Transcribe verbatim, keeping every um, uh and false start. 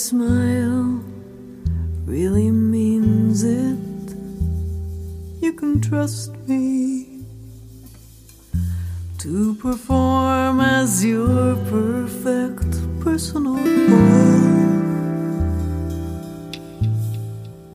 smile really means it. You can trust me to perform as your perfect personal boy.